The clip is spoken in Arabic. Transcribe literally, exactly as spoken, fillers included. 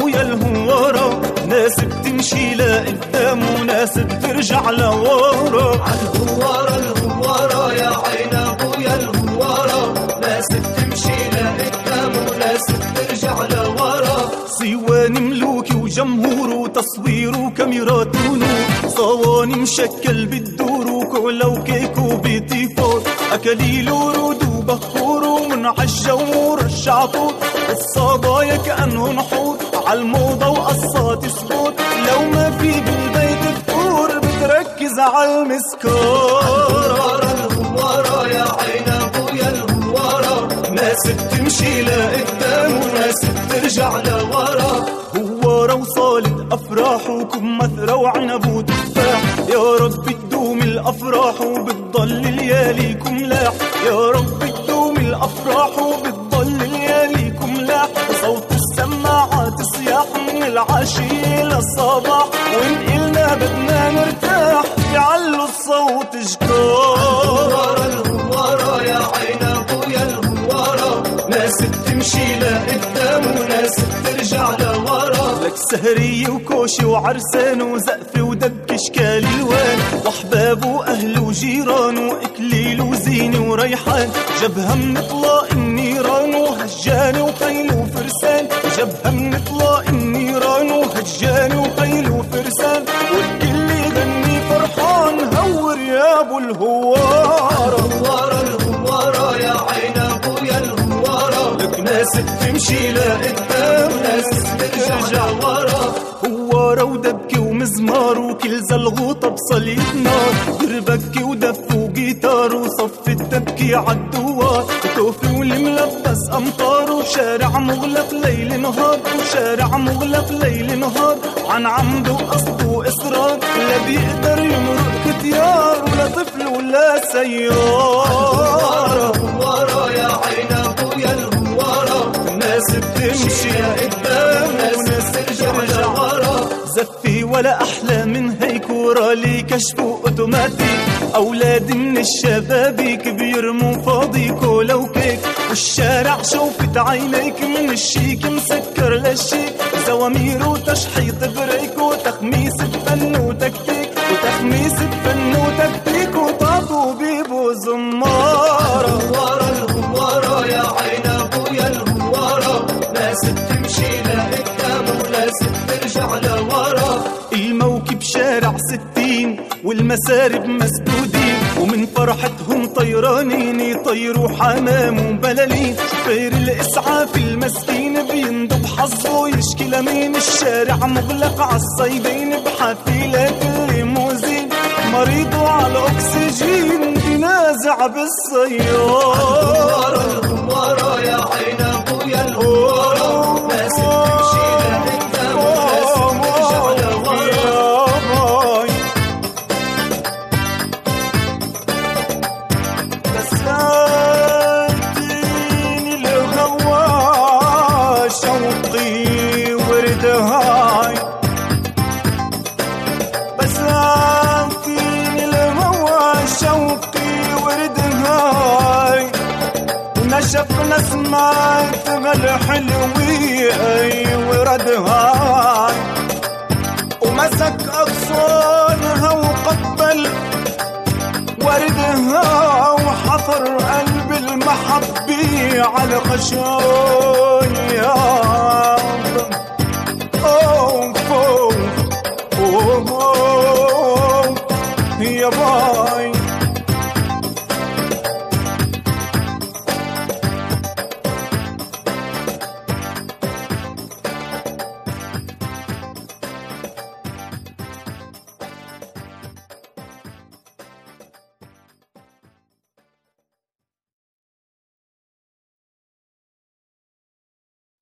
ابويا الهوارة، ناس بتمشي لقدام وناس بترجع لورا. عالهوارة الهوارة يا عين ابويا الهوارة، ناس بتمشي لقدام وناس بترجع لورا. صواني ملوكي وجمهور وتصوير وكاميرات ونور، صواني مشكل بالدور وكولا وكيك وبيتي فور، أكاليل ورود وبخور ومن عالجو ورشع طور. الصبايا كأنهن حور عالموضة وقصات سبوت، لو ما في بالبيت فطور بتركز عالمسكار. الهوارة يا عين ابويا الهوارة، ناس بتمشي لقدام وناس بترجع لورا. هوارة وصالت أفراحكم مثرى وعنب وتفاح، يا رب تدوم الأفراح وبتضل لياليكم لاح. يا رب تدوم الأفراح وبتضل لياليكم لاح. وصوت السماعات صياح من العشية للصباح، وإن قلنا بدنا نرتاح يعلوا الصوت جكار. الهوارة يا عين ابويا الهوارة، ناس بتمشي لقدام وناس بترجع لورا. لك سهرية وكوشي وعرسان وزقفة ودبك اشكال الوان، واحباب واهل وجيران واكليل وزينة وريحان. جبهة من اطلاق النيران وهجان وخيل وفرسان، جبهة من اطلاق النيران وهجان وخيل وفرسان. والكل يغني فرحان هور يا ابو الهوارة. الهوارة الهوارة يا عين ابويا الهوارة، لك ناس بتمشي لقدام وناس بترجع ورا. هوارة ودبكة ومزمار وكل زلغوطة بصليب نار، دربكة ودف وجيتار وصف الدبكة عالدوار. توفي والملبس أمطار وشارع مغلق ليل نهار، وشارع مغلق ليل نهار. عن عمد وقصد وإصرار لا بيقدر يمرق ختيار ولا طفل ولا سيارة. الهوارة يا عين ابويا الهوارة، الناس بتمشي لقدام وناس ترجع لورا. زفي ولا أحلى من هيك ورا لي كشف أوتوماتيك، أولاد من الشبابيك بيرموا فاضي كولا وكيك. والشارع شوفت عينيك من الشيك مسكر للشيك، زوامير وتشحيط بريك وتخميس بفن وتكتيك، وتخميس بفن وتكتيك وطاطو بيبو زمارة. الهوارة الهوارة يا عين ابويا الهوارة، ناس بتمشي لقدام وناس بترجع لورا. الموكب شارع ستين والمسارب مسدودين، ومن فرحتهم طيرانين يطيروا حمام وبلالين. شفير الإسعاف المسكين بيندب حظه يشكي لمين، الشارع مغلق عالصيدين بحافلات الليموزين. مريضه على الأكسجين بينازع بالسيارة. الهوارة يا عين ابويا الهوارة، ناس بتمشي لقدام وناس بترجع لورا. بساتيني الهوى شوقي وردهاي، بساتيني الهوى شوقي وردهاي. ونشف نسمات غل حلوي وردهاي، ومسك أغصانها وقبل وردها وحفر قلب المحبي على خشاي.